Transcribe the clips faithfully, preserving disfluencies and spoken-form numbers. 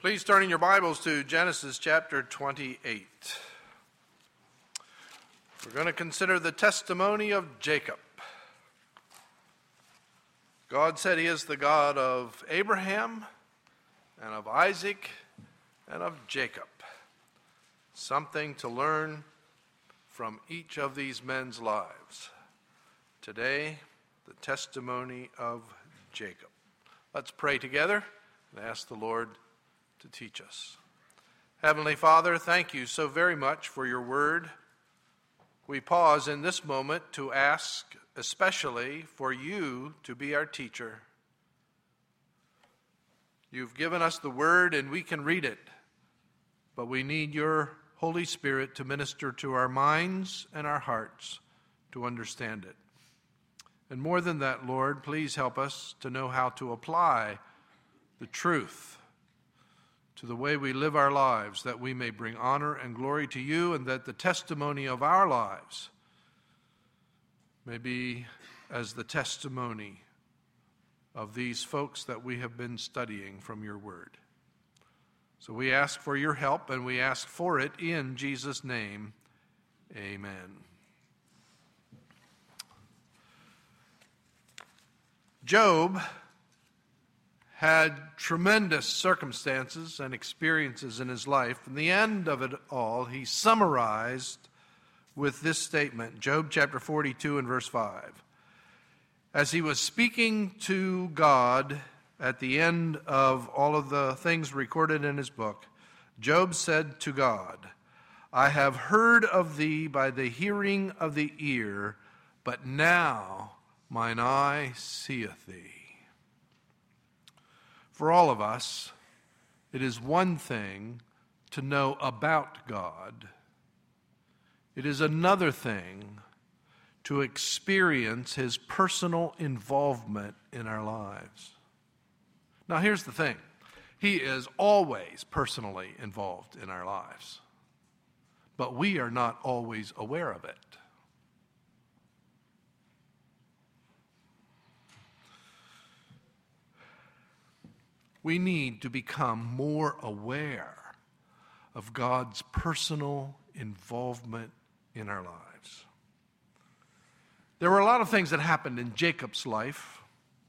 Please turn in your Bibles to Genesis chapter twenty-eight. We're going to consider the testimony of Jacob. God said he is the God of Abraham and of Isaac and of Jacob. Something to learn from each of these men's lives. Today, the testimony of Jacob. Let's pray together and ask the Lord to teach us. Heavenly Father, thank you so very much for your word. We pause in this moment to ask especially for you to be our teacher. You've given us the word and we can read it, but we need your Holy Spirit to minister to our minds and our hearts to understand it. And more than that, Lord, please help us to know how to apply the truth to the way we live our lives, that we may bring honor and glory to you, and that the testimony of our lives may be as the testimony of these folks that we have been studying from your word. So we ask for your help, and we ask for it in Jesus' name. Amen. Job had tremendous circumstances and experiences in his life. And the end of it all, he summarized with this statement, Job chapter forty-two and verse five. As he was speaking to God at the end of all of the things recorded in his book, Job said to God, I have heard of thee by the hearing of the ear, but now mine eye seeth thee. For all of us, it is one thing to know about God. It is another thing to experience his personal involvement in our lives. Now, here's the thing. He is always personally involved in our lives, but we are not always aware of it. We need to become more aware of God's personal involvement in our lives. There were a lot of things that happened in Jacob's life.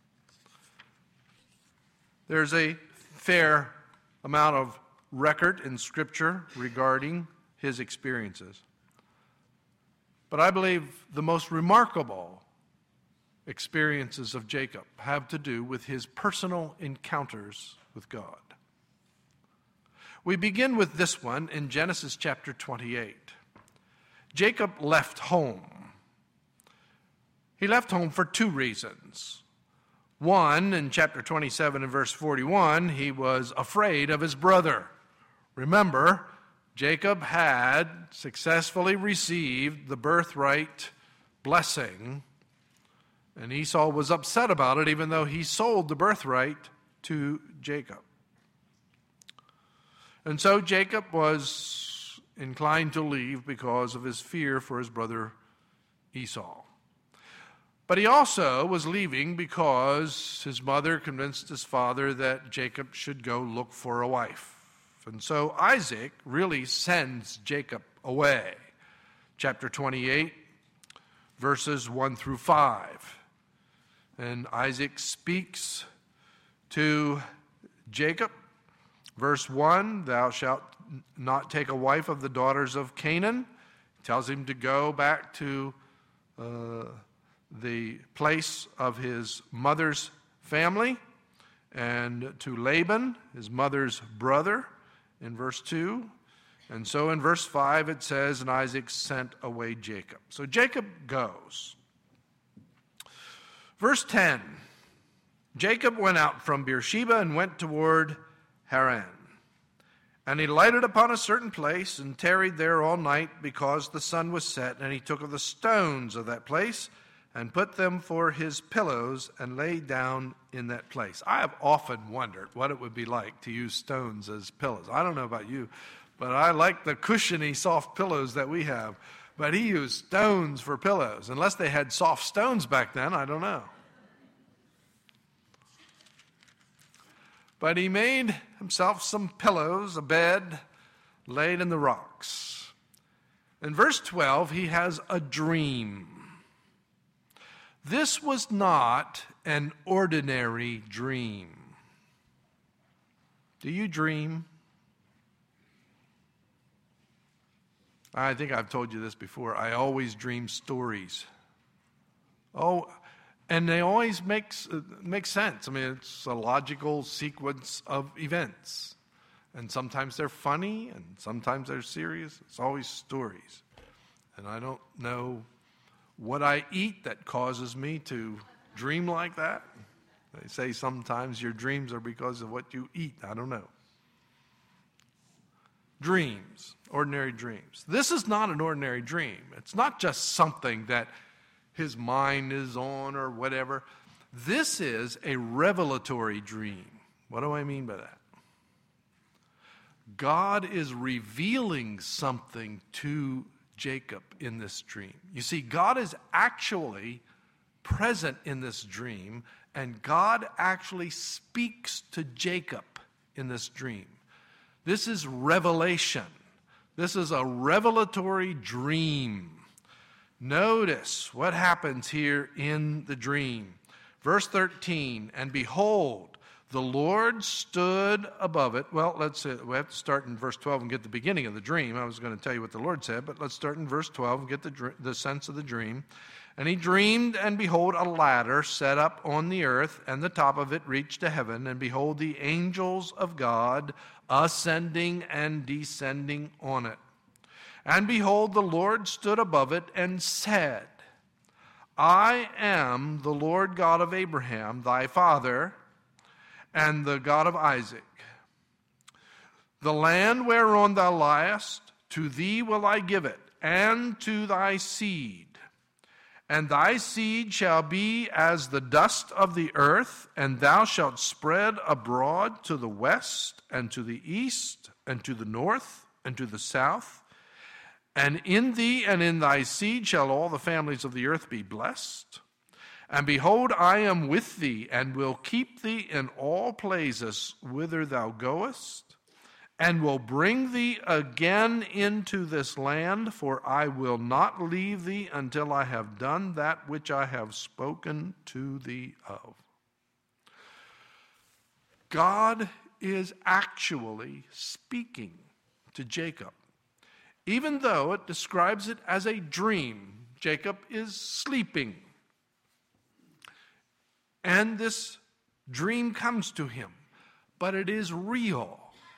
There's a fair amount of record in Scripture regarding his experiences. But I believe the most remarkable experiences of Jacob have to do with his personal encounters with God. We begin with this one in Genesis chapter twenty-eight. Jacob left home. He left home for two reasons. One, in chapter twenty-seven and verse forty-one, he was afraid of his brother. Remember, Jacob had successfully received the birthright blessing, and Esau was upset about it, even though he sold the birthright to Jacob. And so Jacob was inclined to leave because of his fear for his brother Esau. But he also was leaving because his mother convinced his father that Jacob should go look for a wife. And so Isaac really sends Jacob away. Chapter twenty-eight, verses one through five. And Isaac speaks to Jacob. Verse one, thou shalt not take a wife of the daughters of Canaan. He tells him to go back to uh, the place of his mother's family and to Laban, his mother's brother, in verse two. And so in verse five it says, and Isaac sent away Jacob. So Jacob goes. Verse ten, Jacob went out from Beersheba and went toward Haran. And he lighted upon a certain place and tarried there all night because the sun was set. And he took of the stones of that place and put them for his pillows and lay down in that place. I have often wondered what it would be like to use stones as pillows. I don't know about you, but I like the cushiony, soft pillows that we have. But he used stones for pillows. Unless they had soft stones back then, I don't know. But he made himself some pillows, a bed, laid in the rocks. In verse twelve, he has a dream. This was not an ordinary dream. Do you dream? I think I've told you this before. I always dream stories. Oh, and they always make, uh, make sense. I mean, it's a logical sequence of events. And sometimes they're funny, and sometimes they're serious. It's always stories. And I don't know what I eat that causes me to dream like that. They say sometimes your dreams are because of what you eat. I don't know. Dreams, ordinary dreams. This is not an ordinary dream. It's not just something that his mind is on or whatever. This is a revelatory dream. What do I mean by that? God is revealing something to Jacob in this dream. You see, God is actually present in this dream, and God actually speaks to Jacob in this dream. This is revelation. This is a revelatory dream. Notice what happens here in the dream. Verse thirteen, and behold, the Lord stood above it. Well, let's uh, we have to start in verse twelve and get the beginning of the dream. I was going to tell you what the Lord said, but let's start in verse twelve and get the, the sense of the dream. And he dreamed, and behold, a ladder set up on the earth, and the top of it reached to heaven. And behold, the angels of God ascending and descending on it. And behold, the Lord stood above it and said, I am the Lord God of Abraham, thy father, and the God of Isaac. The land whereon thou liest, to thee will I give it, and to thy seed. And thy seed shall be as the dust of the earth, and thou shalt spread abroad to the west, and to the east, and to the north, and to the south. And in thee and in thy seed shall all the families of the earth be blessed. And behold, I am with thee, and will keep thee in all places whither thou goest, and will bring thee again into this land, for I will not leave thee until I have done that which I have spoken to thee of. God is actually speaking to Jacob. Even though it describes it as a dream, Jacob is sleeping. And this dream comes to him, but it is real.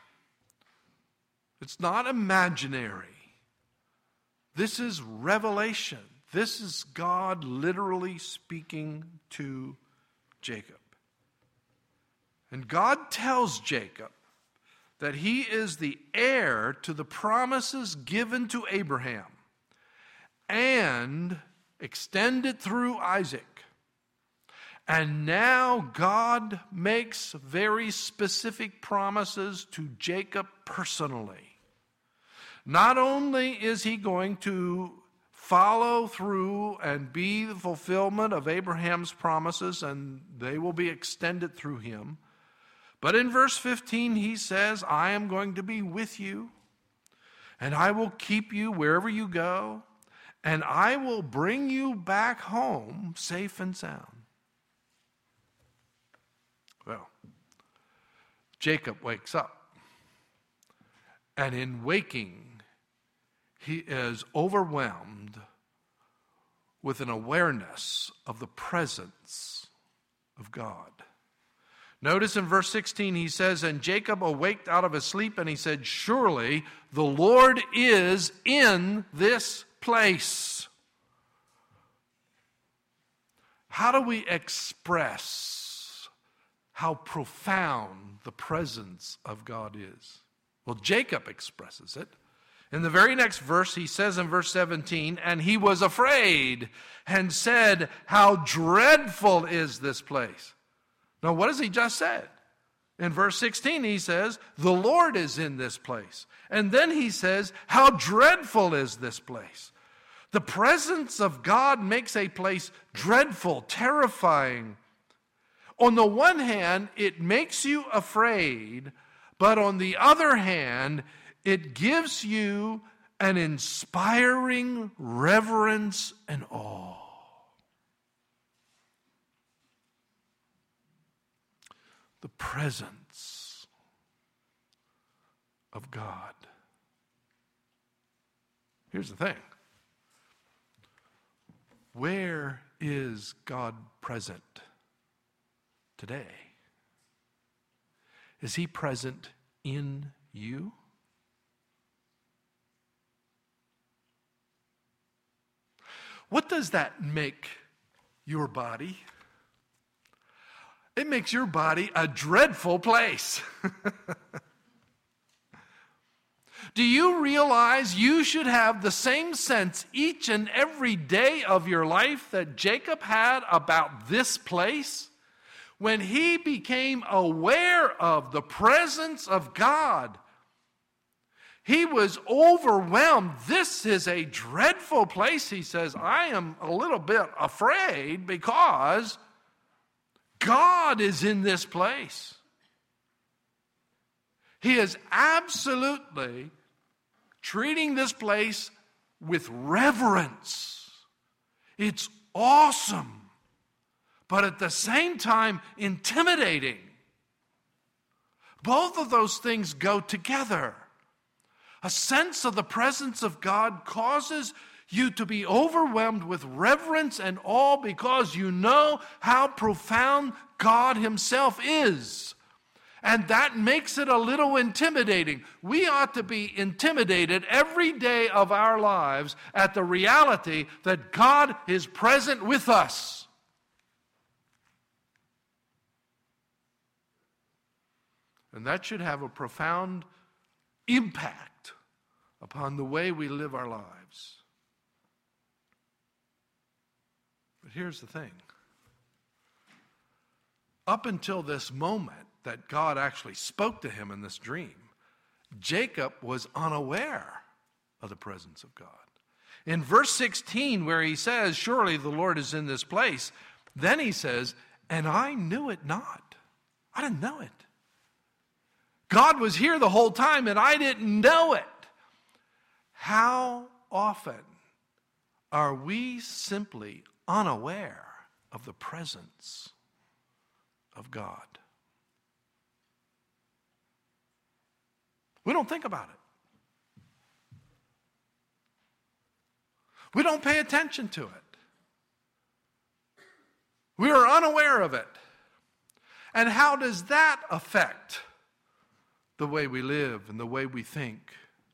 It's not imaginary. This is revelation. This is God literally speaking to Jacob. And God tells Jacob that he is the heir to the promises given to Abraham and extended through Isaac. And now God makes very specific promises to Jacob personally. Not only is he going to follow through and be the fulfillment of Abraham's promises, and they will be extended through him, but in verse fifteen he says, I am going to be with you, and I will keep you wherever you go, and I will bring you back home safe and sound. Well, Jacob wakes up, and in waking, he is overwhelmed with an awareness of the presence of God. Notice in verse sixteen, he says, and Jacob awaked out of his sleep, and he said, surely the Lord is in this place. How do we express how profound the presence of God is? Well, Jacob expresses it. In the very next verse, he says in verse seventeen, and he was afraid and said, how dreadful is this place. Now, what has he just said? In verse sixteen, he says, the Lord is in this place. And then he says, how dreadful is this place. The presence of God makes a place dreadful, terrifying, On the one hand, it makes you afraid, but on the other hand, it gives you an inspiring reverence and awe. The presence of God. Here's the thing. Where is God present today? Is he present in you? What does that make your body? It makes your body a dreadful place. Do you realize you should have the same sense each and every day of your life that Jacob had about this place? When he became aware of the presence of God, he was overwhelmed. This is a dreadful place, he says. I am a little bit afraid because God is in this place. He is absolutely treating this place with reverence. It's awesome, but at the same time intimidating. Both of those things go together. A sense of the presence of God causes you to be overwhelmed with reverence and awe because you know how profound God himself is. And that makes it a little intimidating. We ought to be intimidated every day of our lives at the reality that God is present with us. And that should have a profound impact upon the way we live our lives. But here's the thing. Up until this moment that God actually spoke to him in this dream, Jacob was unaware of the presence of God. In verse sixteen, where he says, surely the Lord is in this place, then he says, and I knew it not. I didn't know it. God was here the whole time and I didn't know it. How often are we simply unaware of the presence of God? We don't think about it. We don't pay attention to it. We are unaware of it. And how does that affect the way we live and the way we think?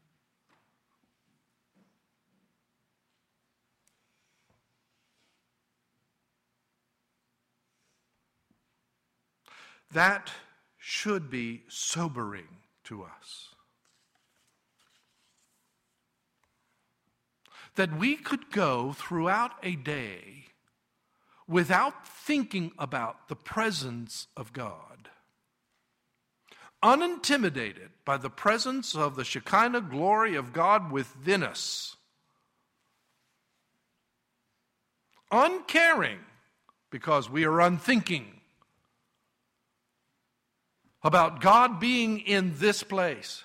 That should be sobering to us. That we could go throughout a day without thinking about the presence of God, unintimidated by the presence of the Shekinah glory of God within us, uncaring because we are unthinking about God being in this place.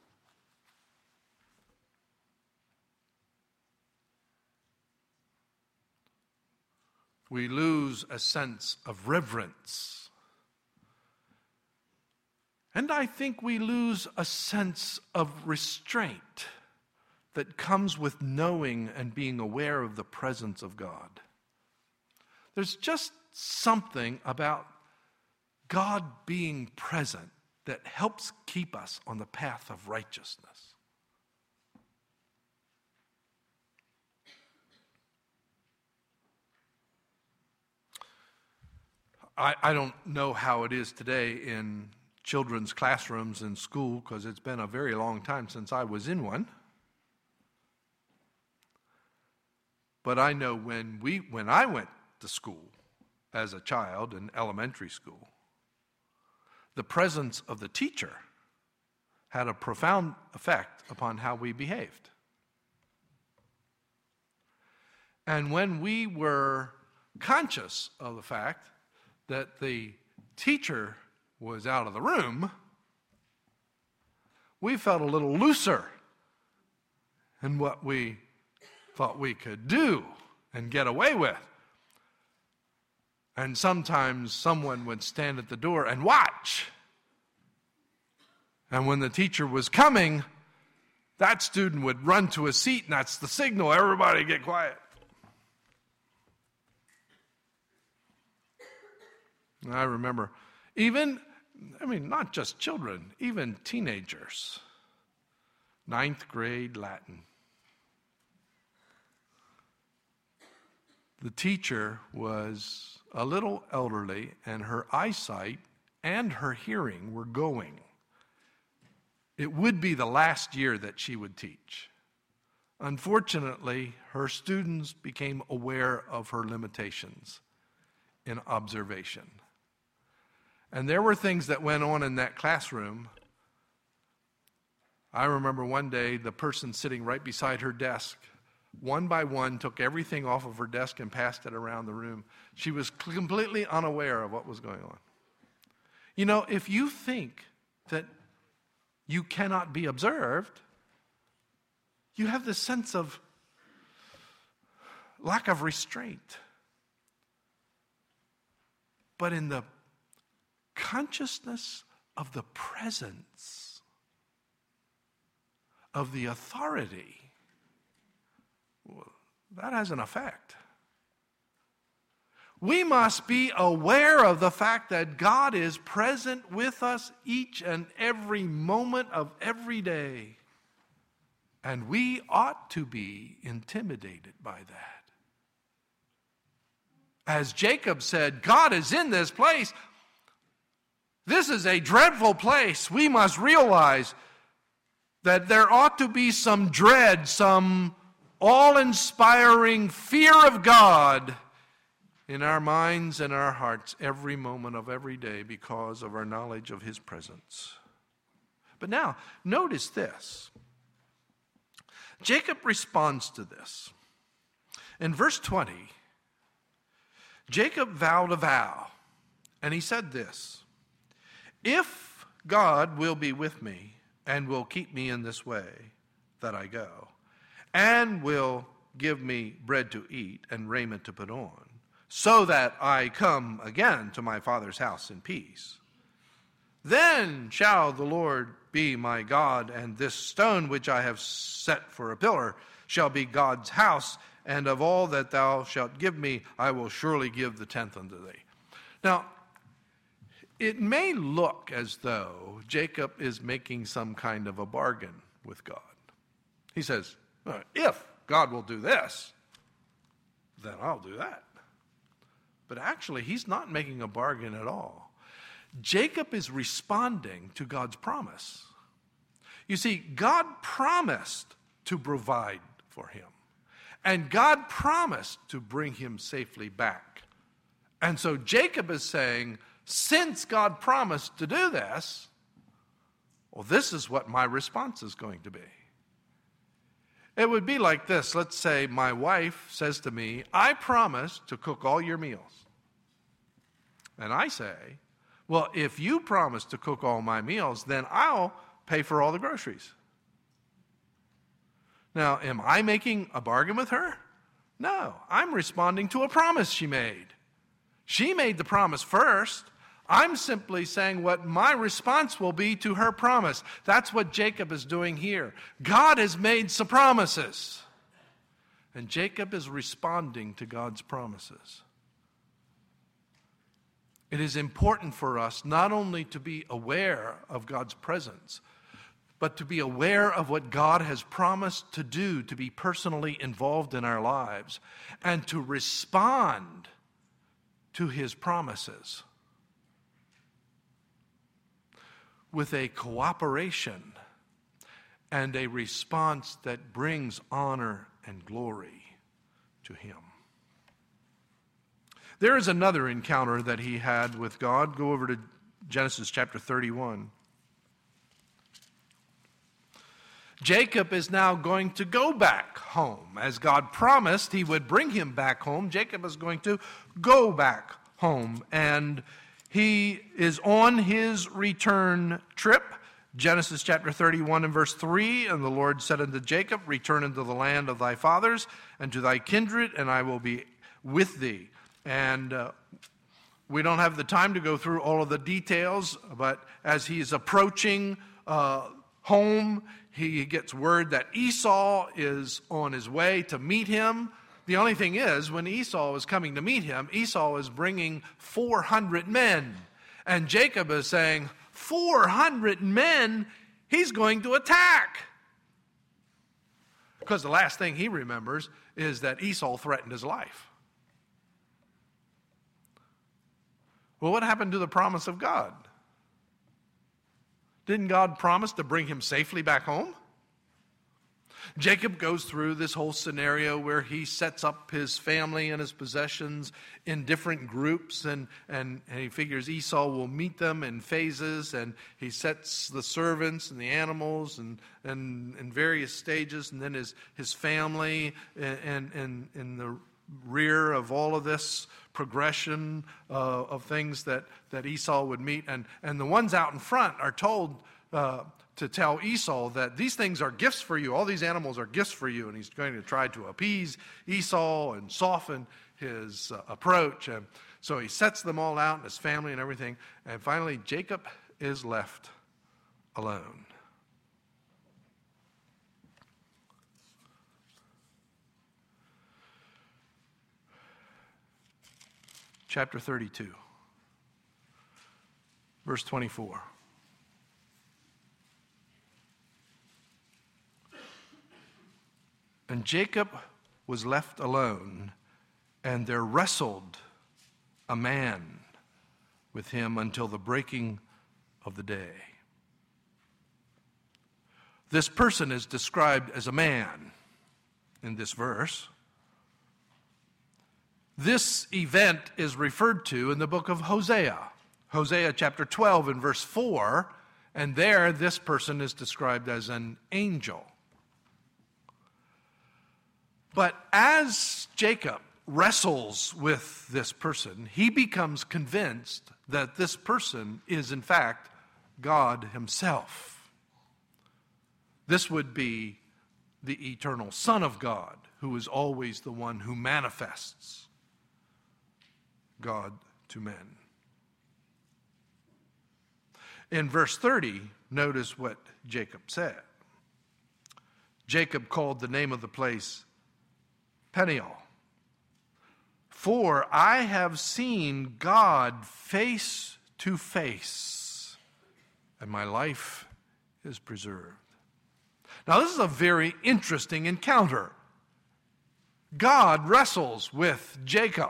We lose a sense of reverence. And I think we lose a sense of restraint that comes with knowing and being aware of the presence of God. There's just something about God being present that helps keep us on the path of righteousness. I, I don't know how it is today in children's classrooms in school because it's been a very long time since I was in one. But I know when we when I went to school as a child in elementary school, the presence of the teacher had a profound effect upon how we behaved. And when we were conscious of the fact that the teacher was out of the room, we felt a little looser in what we thought we could do and get away with. And sometimes someone would stand at the door and watch. And when the teacher was coming, that student would run to a seat, and that's the signal, everybody get quiet. And I remember even, I mean, not just children, even teenagers. Ninth grade Latin. The teacher was a little elderly, and her eyesight and her hearing were going. It would be the last year that she would teach. Unfortunately, her students became aware of her limitations in observation. And there were things that went on in that classroom. I remember one day the person sitting right beside her desk, one by one, took everything off of her desk and passed it around the room. She was completely unaware of what was going on. You know, if you think that you cannot be observed, you have this sense of lack of restraint. But in the consciousness of the presence of the authority, well, that has an effect. We must be aware of the fact that God is present with us each and every moment of every day. And we ought to be intimidated by that. As Jacob said, God is in this place. This is a dreadful place. We must realize that there ought to be some dread, some all-inspiring fear of God in our minds and our hearts every moment of every day because of our knowledge of His presence. But now, notice this. Jacob responds to this. In verse twenty, Jacob vowed a vow, and he said this: "If God will be with me and will keep me in this way that I go, and will give me bread to eat and raiment to put on, so that I come again to my father's house in peace, then shall the Lord be my God, and this stone which I have set for a pillar shall be God's house, and of all that thou shalt give me, I will surely give the tenth unto thee." Now, it may look as though Jacob is making some kind of a bargain with God. He says, if God will do this, then I'll do that. But actually, he's not making a bargain at all. Jacob is responding to God's promise. You see, God promised to provide for him. And God promised to bring him safely back. And so Jacob is saying, since God promised to do this, well, this is what my response is going to be. It would be like this. Let's say my wife says to me, I promise to cook all your meals. And I say, well, if you promise to cook all my meals, then I'll pay for all the groceries. Now, am I making a bargain with her? No, I'm responding to a promise she made. She made the promise first. I'm simply saying what my response will be to her promise. That's what Jacob is doing here. God has made some promises, and Jacob is responding to God's promises. It is important for us not only to be aware of God's presence, but to be aware of what God has promised to do, to be personally involved in our lives, and to respond to his promises with a cooperation and a response that brings honor and glory to him. There is another encounter that he had with God. Go over to Genesis chapter thirty-one. Jacob is now going to go back home. As God promised he would bring him back home, Jacob is going to go back home. And He is on his return trip. Genesis chapter thirty-one and verse three, and the Lord said unto Jacob, return into the land of thy fathers and to thy kindred, and I will be with thee. And uh, we don't have the time to go through all of the details, but as he's approaching uh, home, he gets word that Esau is on his way to meet him. The only thing is, when Esau is coming to meet him, Esau is bringing four hundred men. And Jacob is saying, four hundred men, he's going to attack. Because the last thing he remembers is that Esau threatened his life. Well, what happened to the promise of God? Didn't God promise to bring him safely back home? Jacob goes through this whole scenario where he sets up his family and his possessions in different groups, and, and, and he figures Esau will meet them in phases, and he sets the servants and the animals and, and in various stages, and then his, his family and, and in the rear of all of this progression uh, of things that, that Esau would meet. And, and the ones out in front are told uh, to tell Esau that these things are gifts for you. All these animals are gifts for you. And he's going to try to appease Esau and soften his uh, approach. And so he sets them all out, and his family and everything. And finally, Jacob is left alone. Chapter thirty-two, verse twenty-four. And Jacob was left alone, and there wrestled a man with him until the breaking of the day. This person is described as a man in this verse. This event is referred to in the book of Hosea. Hosea chapter twelve and verse four, and there this person is described as an angel. But as Jacob wrestles with this person, he becomes convinced that this person is in fact God himself. This would be the eternal Son of God, who is always the one who manifests God to men. In verse thirty, notice what Jacob said. Jacob called the name of the place Peniel. For I have seen God face to face, and my life is preserved. Now, this is a very interesting encounter. God wrestles with Jacob.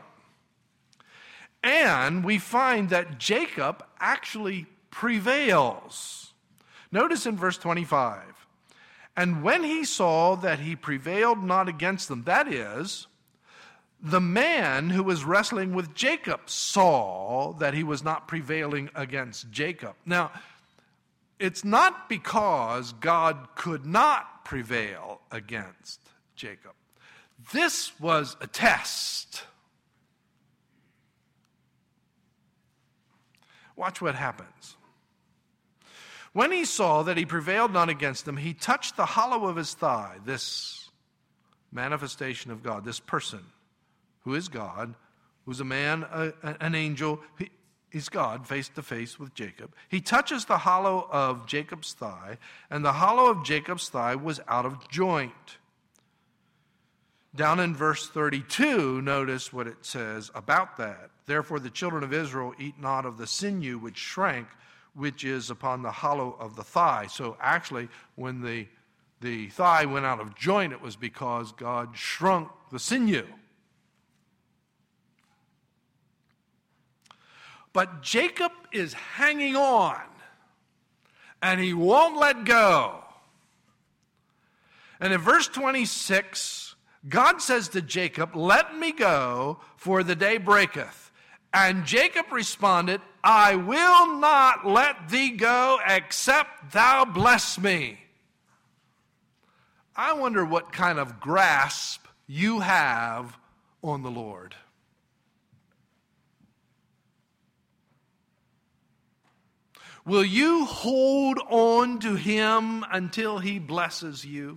And we find that Jacob actually prevails. Notice in verse twenty-five. And when he saw that he prevailed not against them, that is, the man who was wrestling with Jacob saw that he was not prevailing against Jacob. Now, it's not because God could not prevail against Jacob. This was a test. Watch what happens. When he saw that he prevailed not against them, he touched the hollow of his thigh, this manifestation of God, this person who is God, who's a man, a, an angel, he, he's God face to face with Jacob. He touches the hollow of Jacob's thigh, and the hollow of Jacob's thigh was out of joint. Down in verse thirty-two, notice what it says about that. Therefore the children of Israel eat not of the sinew which shrank, which is upon the hollow of the thigh. So actually, when the, the thigh went out of joint, it was because God shrunk the sinew. But Jacob is hanging on, and he won't let go. And in verse twenty-six, God says to Jacob, let me go, for the day breaketh. And Jacob responded, I will not let thee go except thou bless me. I wonder what kind of grasp you have on the Lord. Will you hold on to him until he blesses you?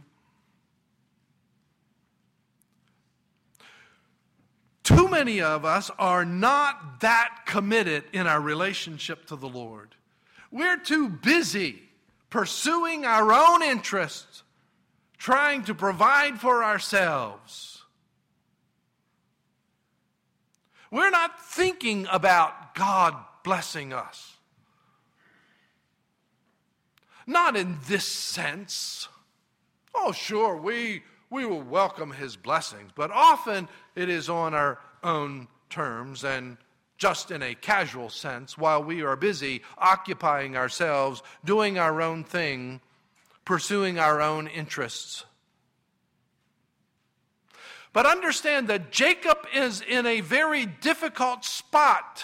Too many of us are not that committed in our relationship to the Lord. We're too busy pursuing our own interests, trying to provide for ourselves. We're not thinking about God blessing us. Not in this sense. Oh, sure, we, we will welcome his blessings, but often it is on our own terms and just in a casual sense while we are busy occupying ourselves, doing our own thing, pursuing our own interests. But understand that Jacob is in a very difficult spot.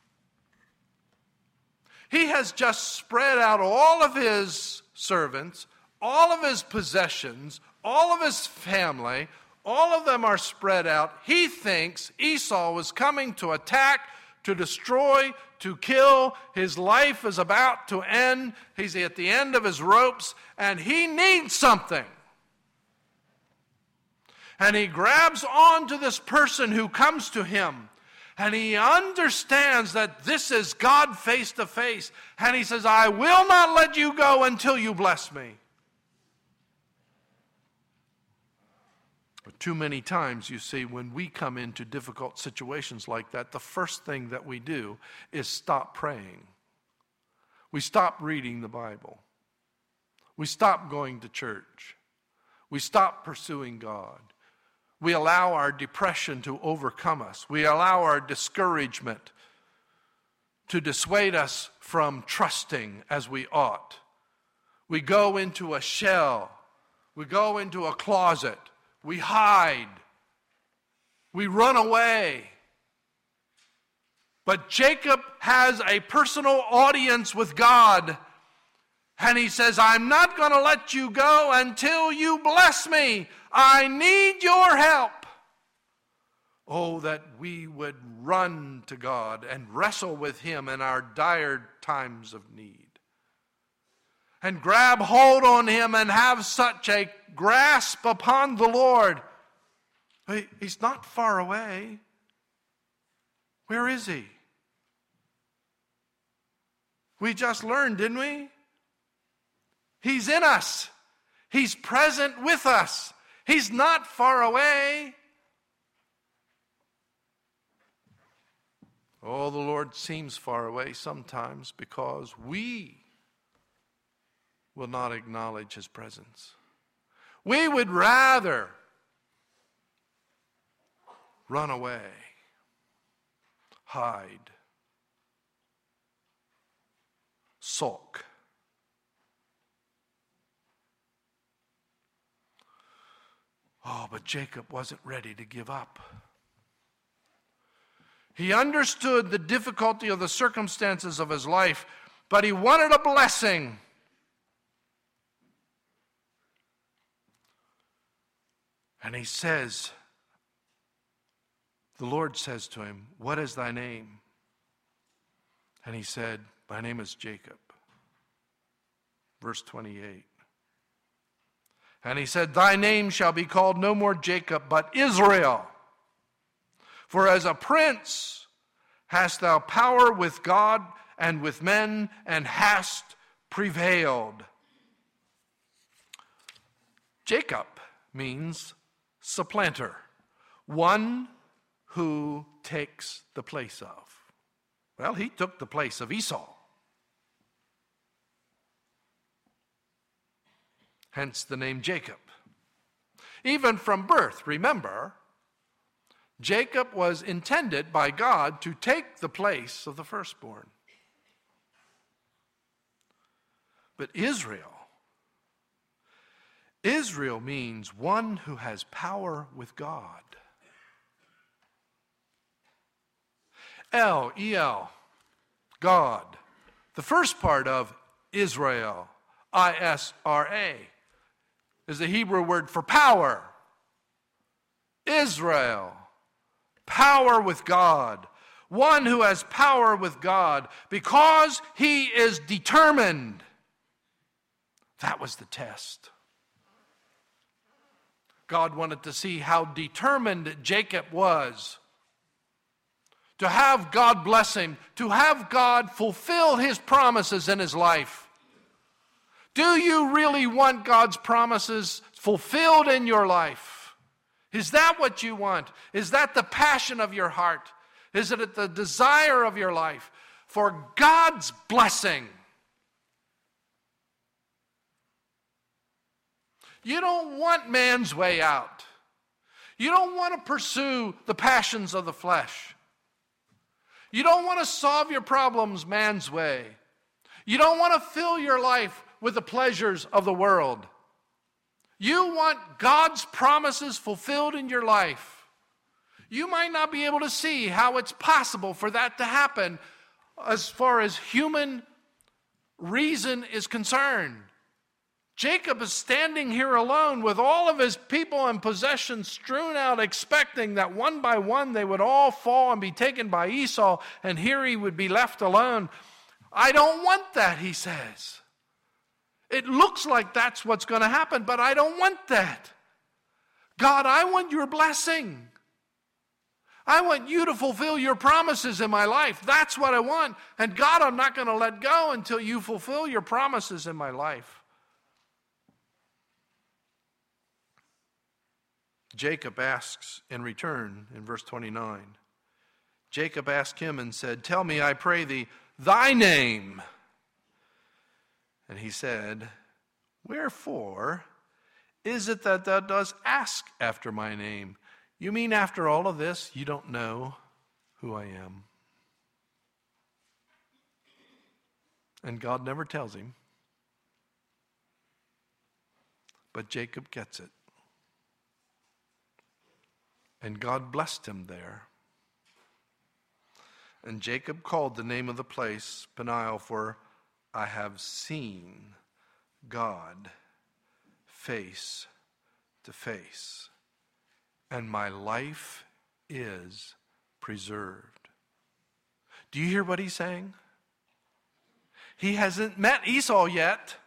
He has just spread out all of his servants, all of his possessions, all of his family. All of them are spread out. He thinks Esau was coming to attack, to destroy, to kill. His life is about to end. He's at the end of his ropes, and he needs something. And he grabs on to this person who comes to him. And he understands that this is God face to face. And he says, I will not let you go until you bless me. But too many times, you see, when we come into difficult situations like that, the first thing that we do is stop praying. We stop reading the Bible. We stop going to church. We stop pursuing God. We allow our depression to overcome us. We allow our discouragement to dissuade us from trusting as we ought. We go into a shell. We go into a closet. We hide. We run away. But Jacob has a personal audience with God. And he says, I'm not going to let you go until you bless me. I need your help. Oh, that we would run to God and wrestle with him in our dire times of need. And grab hold on him and have such a grasp upon the Lord. He's not far away. Where is he? We just learned, didn't we? He's in us. He's present with us. He's not far away. Oh, the Lord seems far away sometimes because we will not acknowledge his presence. We would rather run away, hide, sulk. Oh, but Jacob wasn't ready to give up. He understood the difficulty of the circumstances of his life, but he wanted a blessing. And he says, the Lord says to him, what is thy name? And he said, my name is Jacob. Verse twenty-eight. And he said, thy name shall be called no more Jacob, but Israel. For as a prince hast thou power with God and with men, and hast prevailed. Jacob means supplanter, one who takes the place of. Well, he took the place of Esau. Hence the name Jacob. Even from birth, remember, Jacob was intended by God to take the place of the firstborn. But Israel, Israel means one who has power with God. El, E L, God. The first part of Israel, I S R A, is the Hebrew word for power. Israel, power with God, one who has power with God, because he is determined. That was the test. God wanted to see how determined Jacob was to have God bless him, to have God fulfill his promises in his life. Do you really want God's promises fulfilled in your life? Is that what you want? Is that the passion of your heart? Is it the desire of your life for God's blessing? You don't want man's way out. You don't want to pursue the passions of the flesh. You don't want to solve your problems man's way. You don't want to fill your life with the pleasures of the world. You want God's promises fulfilled in your life. You might not be able to see how it's possible for that to happen as far as human reason is concerned. Jacob is standing here alone with all of his people and possessions strewn out, expecting that one by one they would all fall and be taken by Esau, and here he would be left alone. I don't want that, he says. It looks like that's what's going to happen, but I don't want that. God, I want your blessing. I want you to fulfill your promises in my life. That's what I want. And God, I'm not going to let go until you fulfill your promises in my life. Jacob asks in return in verse twenty-nine. Jacob asked him and said, "Tell me, I pray thee, thy name." And he said, "Wherefore is it that thou dost ask after my name? You mean after all of this, you don't know who I am?" And God never tells him. But Jacob gets it. And God blessed him there. And Jacob called the name of the place Peniel, for I have seen God face to face, and my life is preserved. Do you hear what he's saying? He hasn't met Esau yet,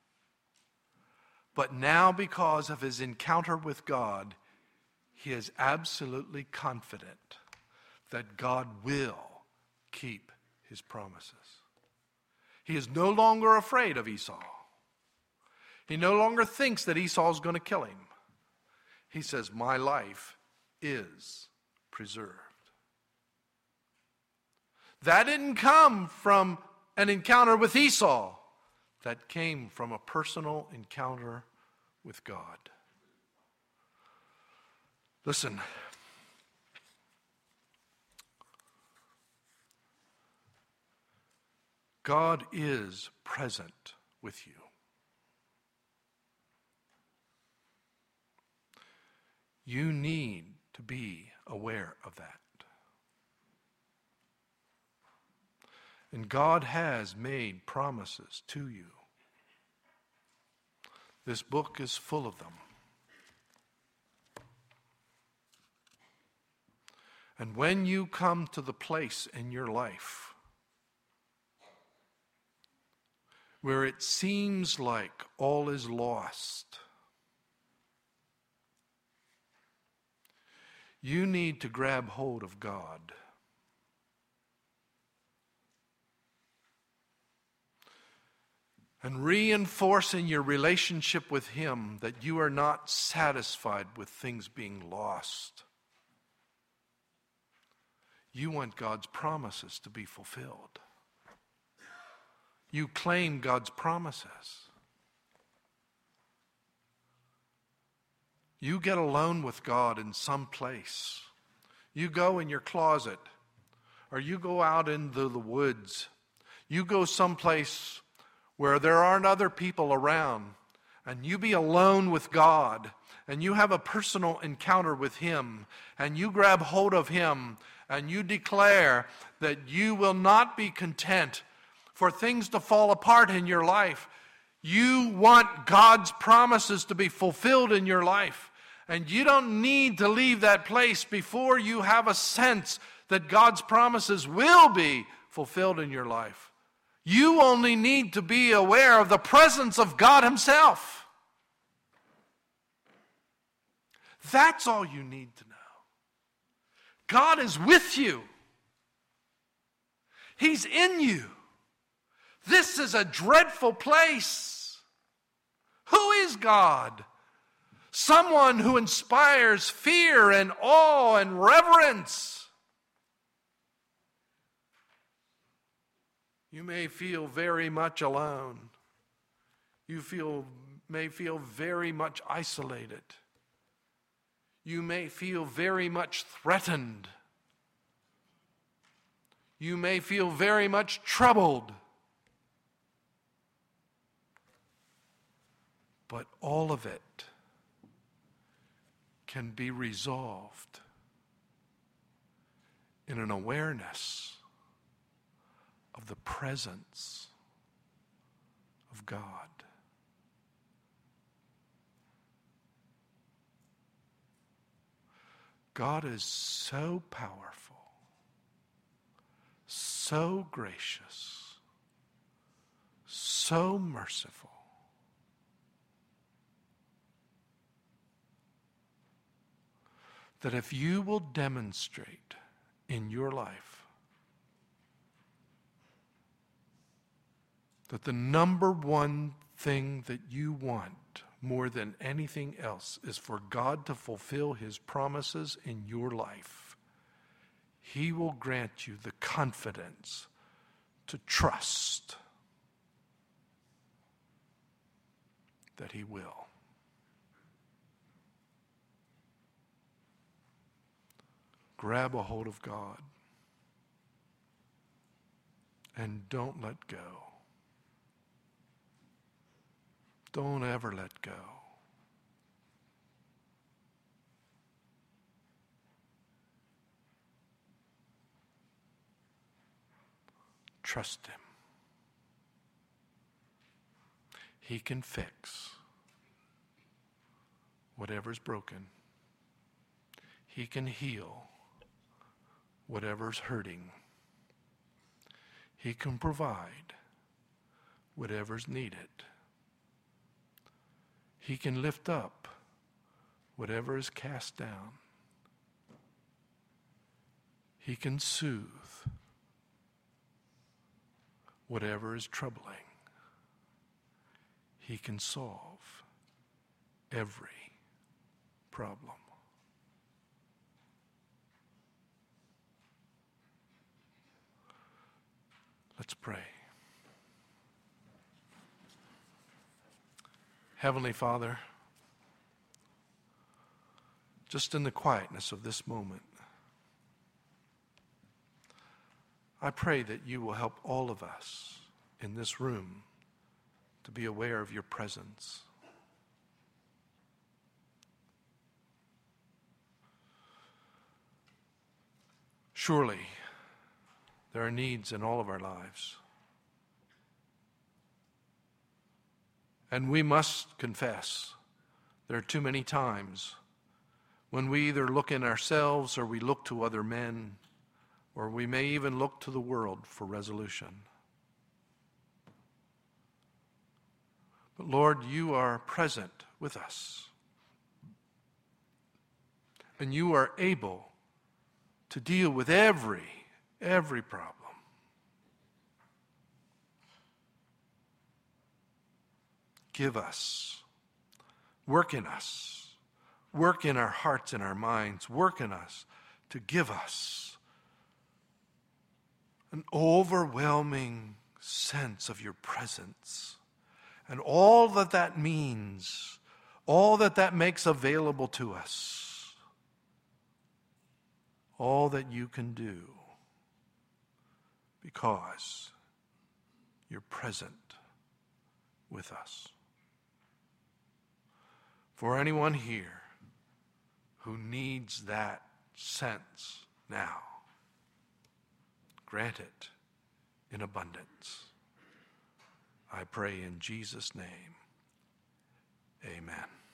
but now because of his encounter with God, he is absolutely confident that God will keep his promises. He is no longer afraid of Esau. He no longer thinks that Esau is going to kill him. He says, my life is preserved. That didn't come from an encounter with Esau. That came from a personal encounter with God. Listen, God is present with you. You need to be aware of that. And God has made promises to you. This book is full of them. And when you come to the place in your life where it seems like all is lost, you need to grab hold of God. And reinforce in your relationship with Him that you are not satisfied with things being lost. You want God's promises to be fulfilled. You claim God's promises. You get alone with God in some place. You go in your closet, or you go out into the woods. You go someplace where there aren't other people around, and you be alone with God, and you have a personal encounter with Him, and you grab hold of Him, and you declare that you will not be content for things to fall apart in your life. You want God's promises to be fulfilled in your life. And you don't need to leave that place before you have a sense that God's promises will be fulfilled in your life. You only need to be aware of the presence of God himself. That's all you need to know. God is with you. He's in you. This is a dreadful place. Who is God? Someone who inspires fear and awe and reverence. You may feel very much alone. You feel, may feel very much isolated. You may feel very much threatened. You may feel very much troubled. But all of it can be resolved in an awareness of the presence of God. God is so powerful, so gracious, so merciful, that if you will demonstrate in your life that the number one thing that you want more than anything else is for God to fulfill his promises in your life, he will grant you the confidence to trust that he will. Grab a hold of God and don't let go. Don't ever let go. Trust him. He can fix whatever's broken. He can heal whatever's hurting. He can provide whatever's needed. He can lift up whatever is cast down. He can soothe whatever is troubling. He can solve every problem. Let's pray. Heavenly Father, just in the quietness of this moment, I pray that you will help all of us in this room to be aware of your presence. Surely, there are needs in all of our lives. And we must confess, there are too many times when we either look in ourselves or we look to other men, or we may even look to the world for resolution. But Lord, you are present with us. And you are able to deal with every, every problem. Give us, work in us, work in our hearts and our minds, work in us to give us an overwhelming sense of your presence and all that that means, all that that makes available to us, all that you can do because you're present with us. For anyone here who needs that sense now, grant it in abundance. I pray in Jesus' name, amen.